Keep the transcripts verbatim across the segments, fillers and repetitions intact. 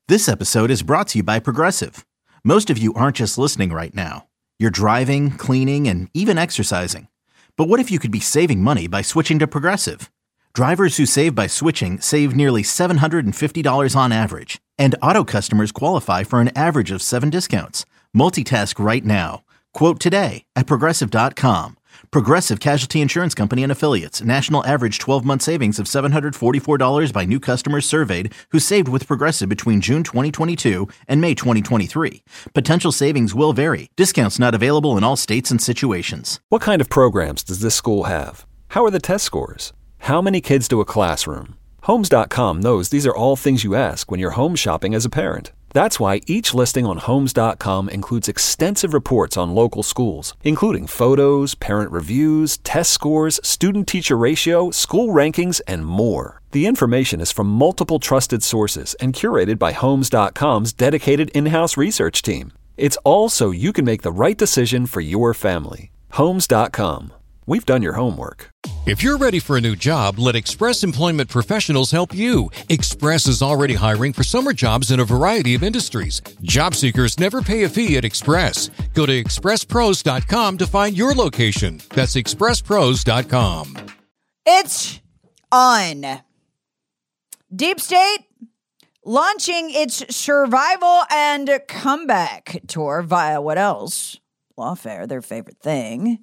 This episode is brought to you by Progressive. Most of you aren't just listening right now. You're driving, cleaning, and even exercising. But what if you could be saving money by switching to Progressive? Drivers who save by switching save nearly seven hundred fifty dollars on average. And auto customers qualify for an average of seven discounts. Multitask right now. Quote today at Progressive dot com. Progressive Casualty Insurance Company and Affiliates. National average twelve-month savings of seven hundred forty-four dollars by new customers surveyed who saved with Progressive between June twenty twenty-two and May twenty twenty-three. Potential savings will vary. Discounts not available in all states and situations. What kind of programs does this school have? How are the test scores? How many kids do a classroom? Homes dot com knows these are all things you ask when you're home shopping as a parent. That's why each listing on Homes dot com includes extensive reports on local schools, including photos, parent reviews, test scores, student-teacher ratio, school rankings, and more. The information is from multiple trusted sources and curated by Homes dot com's dedicated in-house research team. It's all so you can make the right decision for your family. Homes dot com. We've done your homework. If you're ready for a new job, let Express Employment Professionals help you. Express is already hiring for summer jobs in a variety of industries. Job seekers never pay a fee at Express. Go to express pros dot com to find your location. That's express pros dot com. It's on. Deep State launching its survival and comeback tour via what else? Lawfare, their favorite thing.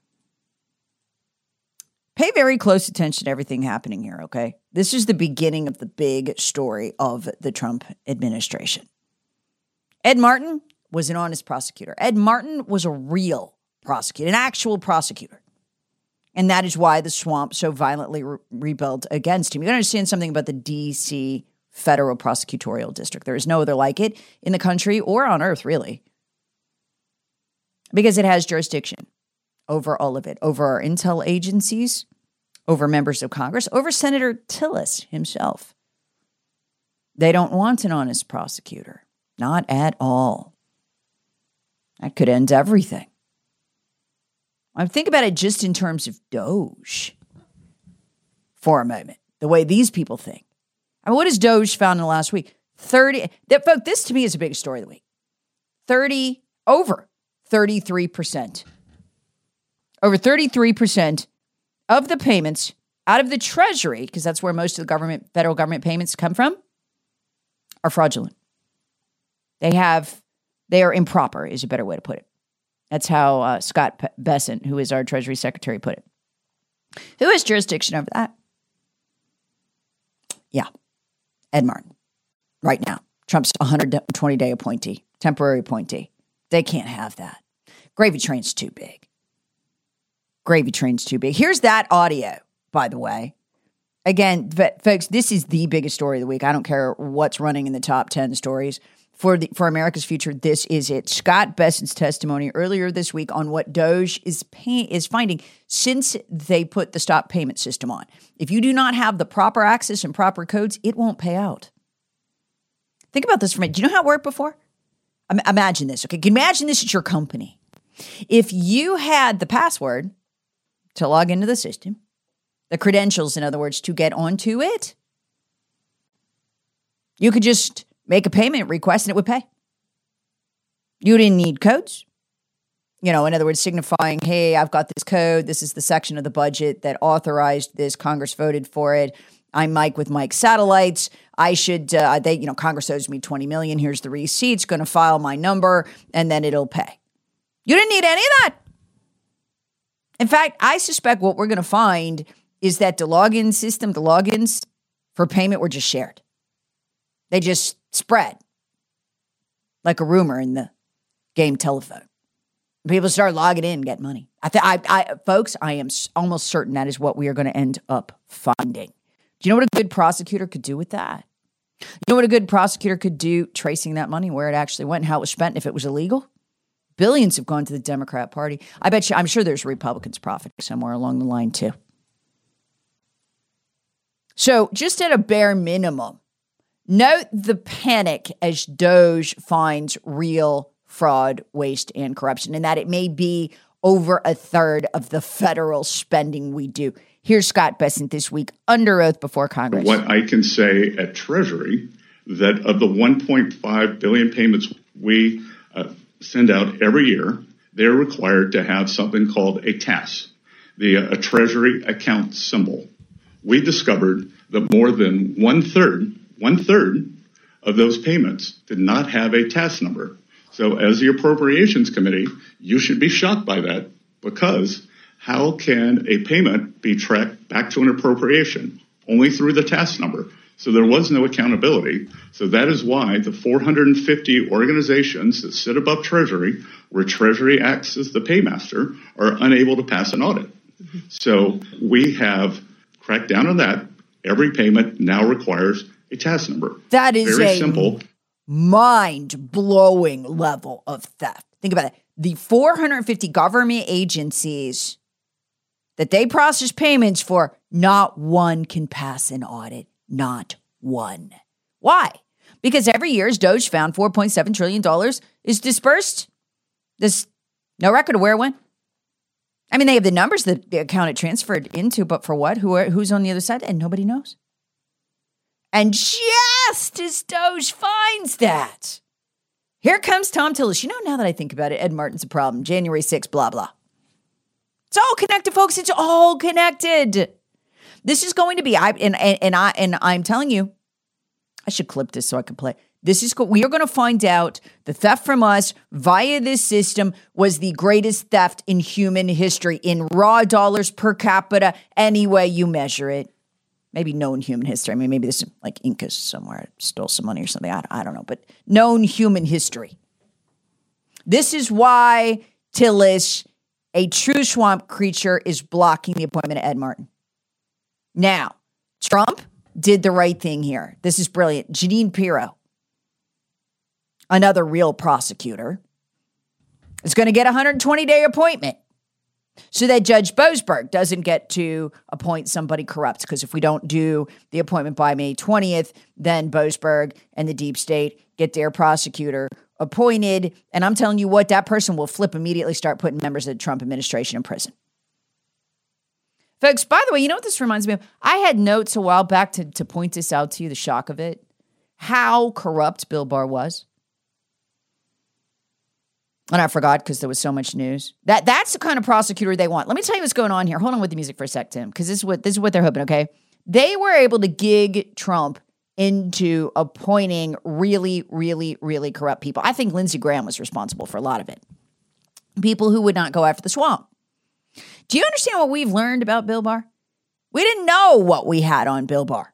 Pay very close attention to everything happening here, okay? This is the beginning of the big story of the Trump administration. Ed Martin was an honest prosecutor. Ed Martin was a real prosecutor, an actual prosecutor. And that is why the swamp so violently re- rebelled against him. You understand something about the D C Federal Prosecutorial District. There is no other like it in the country or on earth, really. Because it has jurisdiction over all of it, over our intel agencies, over members of Congress, over Senator Tillis himself. They don't want an honest prosecutor. Not at all. That could end everything. I think about it just in terms of Doge for a moment, the way these people think. I mean, what has Doge found in the last week? thirty, that, folks, this to me is the biggest story of the week. thirty, over thirty-three percent. Over thirty-three percent of the payments out of the Treasury, because that's where most of the government, federal government payments come from, are fraudulent. They have, they are improper, is a better way to put it. That's how uh, Scott P- Bessent, who is our Treasury Secretary, put it. Who has jurisdiction over that? Yeah, Ed Martin. Right now, Trump's one hundred twenty day appointee, temporary appointee. They can't have that. Gravy train's too big. Gravy train's too big. Here's that audio, by the way. Again, folks, this is the biggest story of the week. I don't care what's running in the top ten stories. For the for America's future, this is it. Scott Bessent's testimony earlier this week on what Doge is pay, is finding since they put the stop payment system on. If you do not have the proper access and proper codes, it won't pay out. Think about this for a minute. Do you know how it worked before? Imagine this, okay? Imagine this at your company. If you had the password to log into the system, the credentials, in other words, to get onto it, you could just make a payment request and it would pay. You didn't need codes. You know, in other words, signifying, hey, I've got this code. This is the section of the budget that authorized this. Congress voted for it. I'm Mike with Mike Satellites. I should, uh, they, you know, Congress owes me twenty million dollars. Here's the receipts. Going to file my number and then it'll pay. You didn't need any of that. In fact, I suspect what we're going to find is that the login system, the logins for payment were just shared. They just spread like a rumor in the game telephone. People start logging in and get money. I, th- I, I, folks, I am almost certain that is what we are going to end up finding. Do you know what a good prosecutor could do with that? You know what a good prosecutor could do tracing that money, where it actually went, and how it was spent, if it was illegal? Billions have gone to the Democrat Party. I bet you, I'm sure there's Republicans profiting somewhere along the line too. So just at a bare minimum, note the panic as Doge finds real fraud, waste, and corruption, and that it may be over a third of the federal spending we do. Here's Scott Bessent this week under oath before Congress. What I can say at Treasury, that of the one point five billion payments we uh, send out every year, they're required to have something called a T A S, the uh, a Treasury account symbol. We discovered that more than one third, one third of those payments did not have a T A S number. So as the Appropriations Committee, you should be shocked by that, because how can a payment be tracked back to an appropriation? Only through the T A S number. So there was no accountability. So that is why the four hundred fifty organizations that sit above Treasury, where Treasury acts as the paymaster, are unable to pass an audit. Mm-hmm. So we have cracked down on that. Every payment now requires a T A S number. That is very a simple, mind-blowing level of theft. Think about it. The four hundred fifty government agencies that they process payments for, not one can pass an audit. Not one. Why? Because every year, as Doge found, four point seven trillion dollars is dispersed. There's no record of where it went. I mean, they have the numbers that the account it transferred into, but for what? Who are, who's on the other side? And nobody knows. And just as Doge finds that, here comes Thom Tillis. You know, now that I think about it, Ed Martin's a problem. January sixth, blah, blah. It's all connected, folks. It's all connected. This is going to be, I and, and, and I and I'm telling you, I should clip this so I can play. This is we are going to find out the theft from us via this system was the greatest theft in human history in raw dollars per capita, any way you measure it. Maybe known human history. I mean, maybe this is like Incas somewhere stole some money or something. I, I don't know, but known human history. This is why Tillis, a true swamp creature, is blocking the appointment of Ed Martin. Now, Trump did the right thing here. This is brilliant. Jeanine Pirro, another real prosecutor, is going to get a one hundred twenty day appointment so that Judge Boasberg doesn't get to appoint somebody corrupt. Because if we don't do the appointment by May twentieth, then Boasberg and the deep state get their prosecutor appointed. And I'm telling you what, that person will flip immediately, start putting members of the Trump administration in prison. Folks, by the way, you know what this reminds me of? I had notes a while back to, to point this out to you, the shock of it, how corrupt Bill Barr was. And I forgot because there was so much news. That That's the kind of prosecutor they want. Let me tell you what's going on here. Hold on with the music for a sec, Tim, because this is what this is what they're hoping, okay? They were able to gig Trump into appointing really, really, really corrupt people. I think Lindsey Graham was responsible for a lot of it. People who would not go after the swamp. Do you understand what we've learned about Bill Barr? We didn't know what we had on Bill Barr,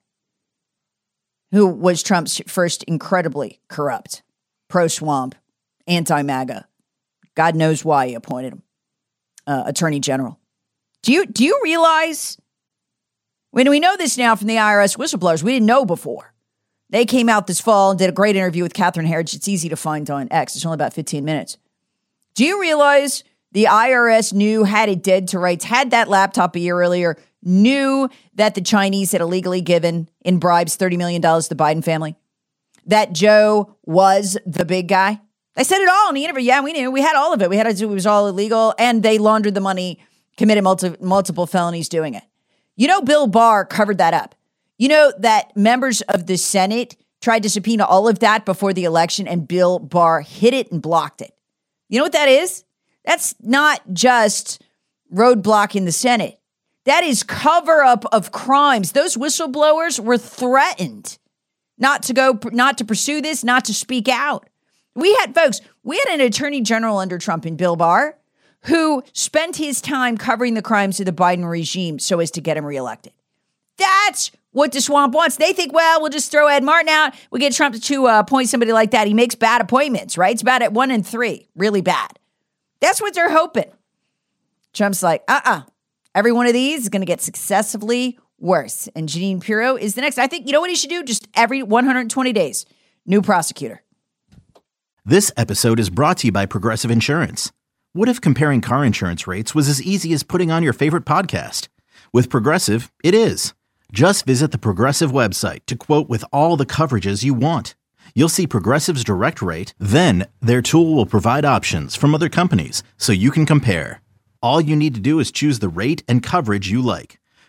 who was Trump's first incredibly corrupt, pro-swamp, anti-MAGA. God knows why he appointed him, uh, attorney general. Do you do you realize, when we know this now from the I R S whistleblowers, we didn't know before. They came out this fall and did a great interview with Catherine Herridge. It's easy to find on X. It's only about fifteen minutes. Do you realize the I R S knew, had it dead to rights, had that laptop a year earlier, knew that the Chinese had illegally given in bribes thirty million dollars to the Biden family, that Joe was the big guy? They said it all in the interview. Yeah, we knew. We had all of it. We had to do, it was all illegal, and they laundered the money, committed multi, multiple felonies doing it. You know, Bill Barr covered that up. You know that members of the Senate tried to subpoena all of that before the election, and Bill Barr hit it and blocked it. You know what that is? That's not just roadblock in the Senate. That is cover up of crimes. Those whistleblowers were threatened not to go, not to pursue this, not to speak out. We had, folks, we had an attorney general under Trump in Bill Barr who spent his time covering the crimes of the Biden regime so as to get him reelected. That's what the swamp wants. They think, well, we'll just throw Ed Martin out. We'll get Trump to uh, appoint somebody like that. He makes bad appointments, right? It's bad at one and three, really bad. That's what they're hoping. Trump's like, uh-uh. Every one of these is going to get successively worse. And Jeanine Pirro is the next. I think, you know what he should do? Just every one hundred twenty days, new prosecutor. This episode is brought to you by Progressive Insurance. What if comparing car insurance rates was as easy as putting on your favorite podcast? With Progressive, it is. Just visit the Progressive website to quote with all the coverages you want. You'll see Progressive's direct rate, then their tool will provide options from other companies so you can compare. All you need to do is choose the rate and coverage you like.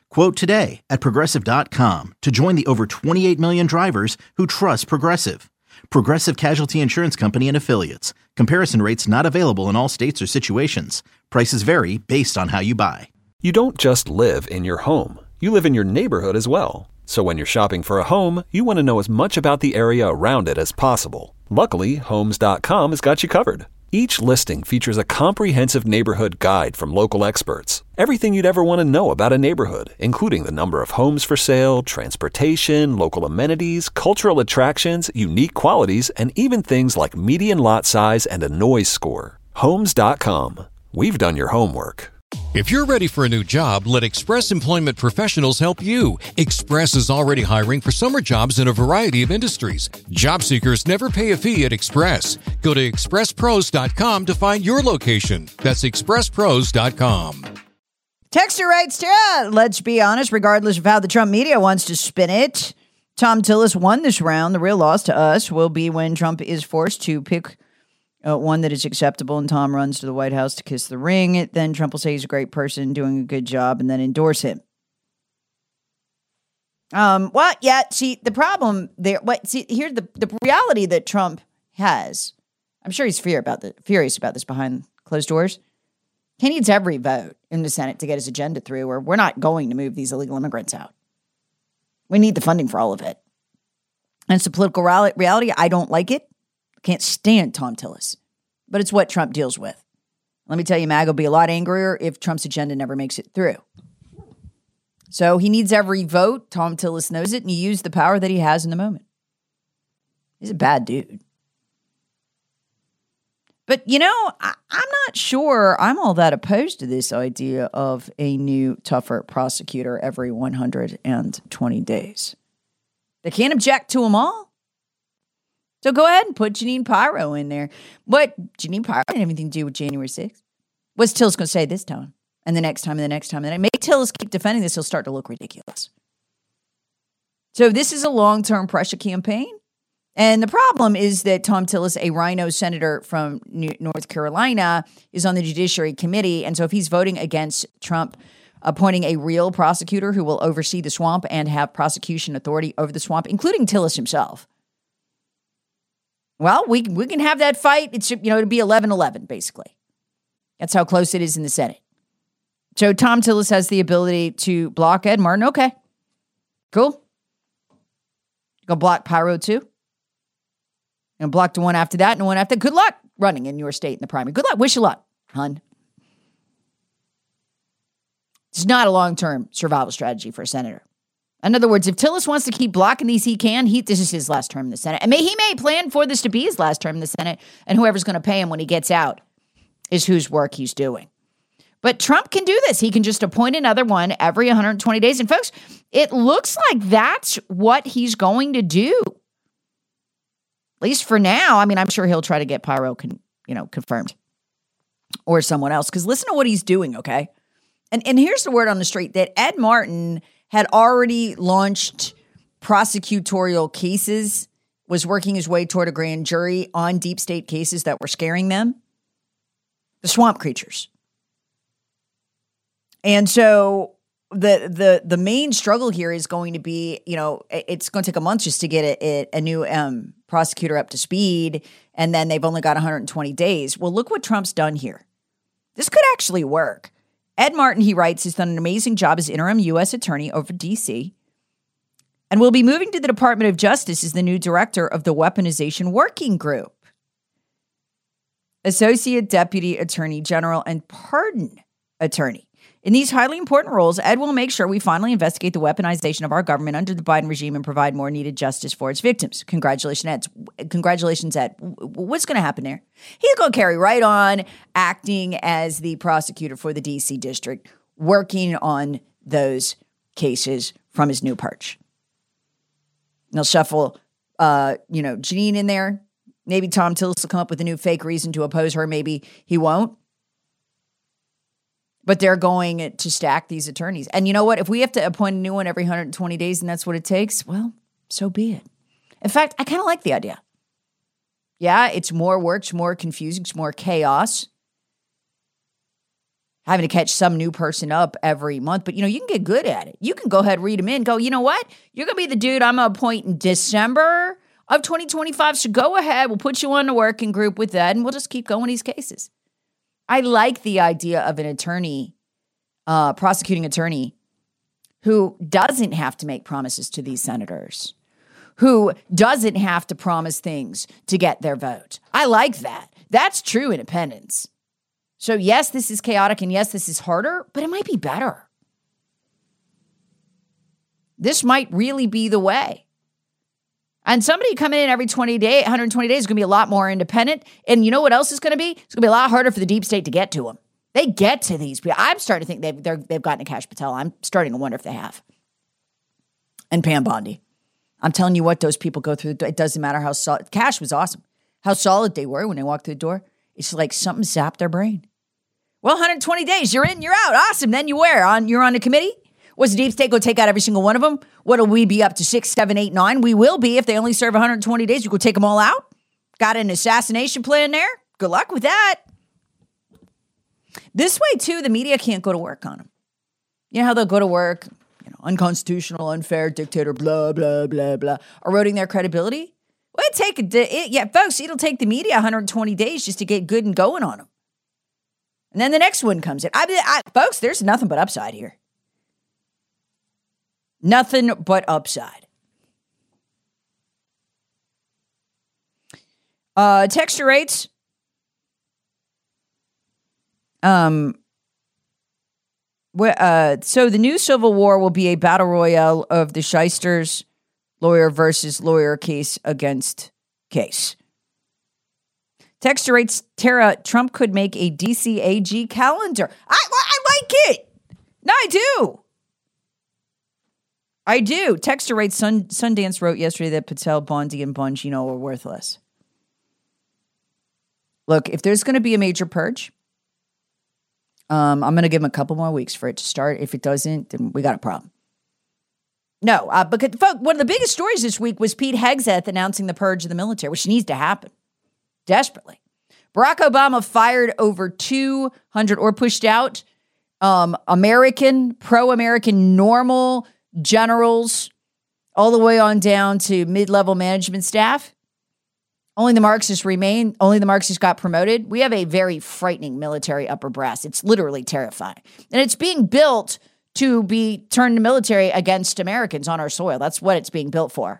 Quote today at Progressive dot com to join the over twenty-eight million drivers who trust Progressive. Progressive Casualty Insurance Company and Affiliates. Comparison rates not available in all states or situations. Prices vary based on how you buy. You don't just live in your home. You live in your neighborhood as well. So when you're shopping for a home, you want to know as much about the area around it as possible. Luckily, Homes dot com has got you covered. Each listing features a comprehensive neighborhood guide from local experts. Everything you'd ever want to know about a neighborhood, including the number of homes for sale, transportation, local amenities, cultural attractions, unique qualities, and even things like median lot size and a noise score. Homes dot com. We've done your homework. If you're ready for a new job, let Express Employment Professionals help you. Express is already hiring for summer jobs in a variety of industries. Job seekers never pay a fee at Express. Go to express pros dot com to find your location. That's express pros dot com. Texter writes, Tara, let's be honest, regardless of how the Trump media wants to spin it, Tom Tillis won this round. The real loss to us will be when Trump is forced to pick Uh, one that is acceptable, and Tom runs to the White House to kiss the ring. Then Trump will say he's a great person doing a good job and then endorse him. Um, well, yeah, see, the problem there, what, see, here's the, the reality that Trump has. I'm sure he's fear about the, furious about this behind closed doors. He needs every vote in the Senate to get his agenda through, or we're not going to move these illegal immigrants out. We need the funding for all of it. And it's a political reality. I don't like it. Can't stand Tom Tillis, but it's what Trump deals with. Let me tell you, MAGA will be a lot angrier if Trump's agenda never makes it through. So he needs every vote. Tom Tillis knows it, and he used the power that he has in the moment. He's a bad dude. But, you know, I, I'm not sure I'm all that opposed to this idea of a new, tougher prosecutor every one hundred twenty days. They can't object to them all. So go ahead and put Jeanine Pirro in there. But Jeanine Pirro didn't have anything to do with January sixth. What's Tillis going to say this time? And the next time, and the next time. And make Tillis keep defending this, he'll start to look ridiculous. So this is a long-term pressure campaign. And the problem is that Tom Tillis, a rhino senator from New- North Carolina, is on the Judiciary Committee. And so if he's voting against Trump appointing a real prosecutor who will oversee the swamp and have prosecution authority over the swamp, including Tillis himself, well, we we can have that fight. It's, you know, it'll be eleven eleven, basically. That's how close it is in the Senate. So Tom Tillis has the ability to block Ed Martin. Okay, cool. Go block Pirro too. And block the one after that and the one after. Good luck running in your state in the primary. Good luck. Wish you luck, hun. It's not a long-term survival strategy for a senator. In other words, if Tillis wants to keep blocking these, he can. He, this is his last term in the Senate. And may, he may plan for this to be his last term in the Senate, and whoever's going to pay him when he gets out is whose work he's doing. But Trump can do this. He can just appoint another one every one hundred twenty days. And folks, it looks like that's what he's going to do. At least for now. I mean, I'm sure he'll try to get Pirro, con, you know, confirmed or someone else. Because listen to what he's doing, okay? And and here's the word on the street that Ed Martin had already launched prosecutorial cases, was working his way toward a grand jury on deep state cases that were scaring them. The swamp creatures. And so the the the main struggle here is going to be, you know, it's going to take a month just to get a, a new um, prosecutor up to speed, and then they've only got one hundred twenty days. Well, look what Trump's done here. This could actually work. Ed Martin, he writes, has done an amazing job as interim U S attorney over D C and will be moving to the Department of Justice as the new director of the Weaponization Working Group, Associate Deputy Attorney General, and Pardon Attorney. In these highly important roles, Ed will make sure we finally investigate the weaponization of our government under the Biden regime and provide more needed justice for its victims. Congratulations, Ed. Congratulations, Ed. What's going to happen there? He's going to carry right on acting as the prosecutor for the D C district, working on those cases from his new perch. And he'll shuffle, uh, you know, Jeanine in there. Maybe Tom Tillis will come up with a new fake reason to oppose her. Maybe he won't. But they're going to stack these attorneys. And you know what? If we have to appoint a new one every one hundred twenty days and that's what it takes, well, so be it. In fact, I kind of like the idea. Yeah, it's more work, it's more confusing, it's more chaos. having to catch some new person up every month. But, you know, you can get good at it. You can go ahead, read them in, go, you know what? You're going to be the dude I'm going to appoint in December of twenty twenty-five. So go ahead. We'll put you on the working group with that, and we'll just keep going these cases. I like the idea of an attorney, uh, prosecuting attorney, who doesn't have to make promises to these senators, who doesn't have to promise things to get their vote. I like that. That's true independence. So yes, this is chaotic, and yes, this is harder, but it might be better. This might really be the way. And somebody coming in every twenty days, one hundred twenty days is going to be a lot more independent. And you know what else is going to be? It's going to be a lot harder for the deep state to get to them. They get to these people. I'm starting to think they've, they're, they've gotten to Kash Patel. I'm starting to wonder if they have. And Pam Bondi. I'm telling you what, those people go through. It doesn't matter how solid. Kash was awesome. How solid they were when they walked through the door. It's like something zapped their brain. Well, one hundred twenty days, you're in, you're out. Awesome. Then you where? On, you're on the committee? Was the deep state go take out every single one of them? What'll we be up to? Six, seven, eight, nine? We will be if they only serve one hundred twenty days. You go take them all out? Got an assassination plan there? Good luck with that. This way, too, the media can't go to work on them. You know how they'll go to work, you know, unconstitutional, unfair, dictator, blah, blah, blah, blah, eroding their credibility? Well, it take a, it, yeah, folks, it'll take the media one hundred twenty days just to get good and going on them. And then the next one comes in. I, I, folks, there's nothing but upside here. Nothing but upside. Uh, texture rates. Um, uh, so the new Civil War will be a battle royale of the shysters, lawyer versus lawyer, case against case. Texture rates, Tara, Trump could make a D C A G calendar. I, I like it. No, I do. I do. Texture rates, Sun, Sundance wrote yesterday that Patel, Bondi, and Bongino are worthless. Look, if there's going to be a major purge, um, I'm going to give him a couple more weeks for it to start. If it doesn't, then we got a problem. No, uh, because folks, one of the biggest stories this week was Pete Hegseth announcing the purge of the military, which needs to happen desperately. Barack Obama fired over two hundred or pushed out um, American, pro-American, normal generals all the way on down to mid-level management staff. Only the Marxists remain. Only the Marxists got promoted. We have a very frightening military upper brass. It's literally terrifying. And it's being built to be turned to military against Americans on our soil. That's what it's being built for.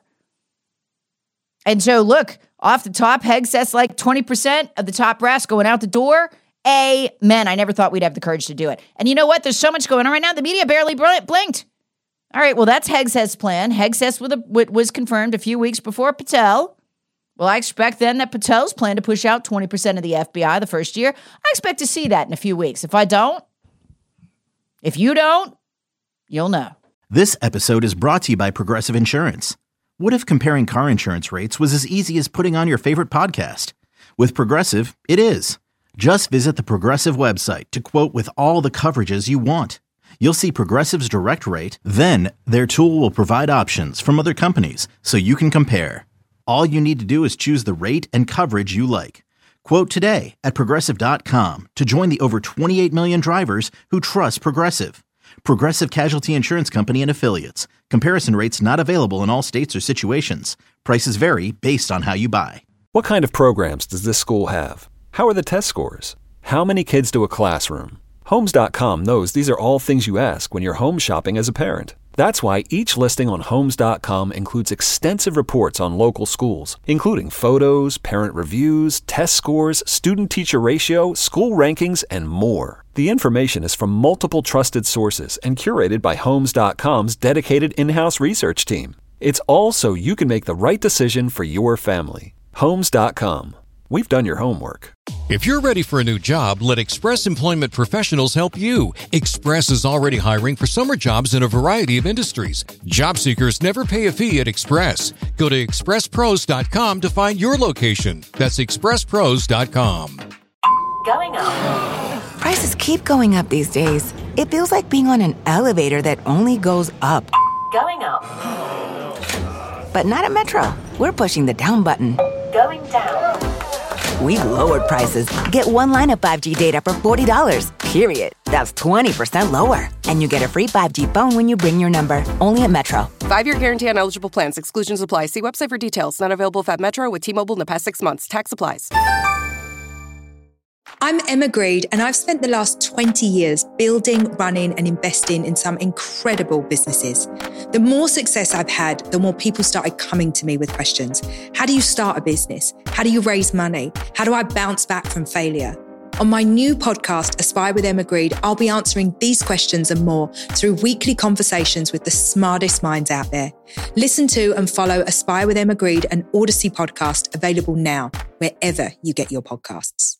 And so, look, off the top, Hegseth's like twenty percent of the top brass going out the door. Amen. I never thought we'd have the courage to do it. And you know what? There's so much going on right now. The media barely blinked. All right, well, that's Hegseth's plan. Hegseth was confirmed a few weeks before Patel. Well, I expect then that Patel's plan to push out twenty percent of the F B I the first year. I expect to see that in a few weeks. If I don't, if you don't, you'll know. This episode is brought to you by Progressive Insurance. What if comparing car insurance rates was as easy as putting on your favorite podcast? With Progressive, it is. Just visit the Progressive website to quote with all the coverages you want. You'll see Progressive's direct rate, then their tool will provide options from other companies so you can compare. All you need to do is choose the rate and coverage you like. Quote today at Progressive dot com to join the over twenty-eight million drivers who trust Progressive. Progressive Casualty Insurance Company and Affiliates. Comparison rates not available in all states or situations. Prices vary based on how you buy. What kind of programs does this school have? How are the test scores? How many kids do a classroom? Homes dot com knows these are all things you ask when you're home shopping as a parent. That's why each listing on Homes dot com includes extensive reports on local schools, including photos, parent reviews, test scores, student-teacher ratio, school rankings, and more. The information is from multiple trusted sources and curated by Homes dot com's dedicated in-house research team. It's all so you can make the right decision for your family. Homes dot com. We've done your homework. If you're ready for a new job, let Express Employment Professionals help you. Express is already hiring for summer jobs in a variety of industries. Job seekers never pay a fee at Express. Go to express pros dot com to find your location. That's express pros dot com. Going up. Prices keep going up these days. It feels like being on an elevator that only goes up. Going up. But not at Metro. We're pushing the down button. Going down. We've lowered prices. Get one line of five G data for forty dollars. period. That's twenty percent lower. And you get a free five G phone when you bring your number. Only at Metro. Five-year guarantee on eligible plans. Exclusions apply. See website for details. Not available at Metro with T-Mobile in the past six months. Tax applies. I'm Emma Greed, and I've spent the last twenty years building, running, and investing in some incredible businesses. The more success I've had, the more people started coming to me with questions. How do you start a business? How do you raise money? How do I bounce back from failure? On my new podcast, Aspire with Emma Greed, I'll be answering these questions and more through weekly conversations with the smartest minds out there. Listen to and follow Aspire with Emma Greed, an Odyssey podcast, available now, wherever you get your podcasts.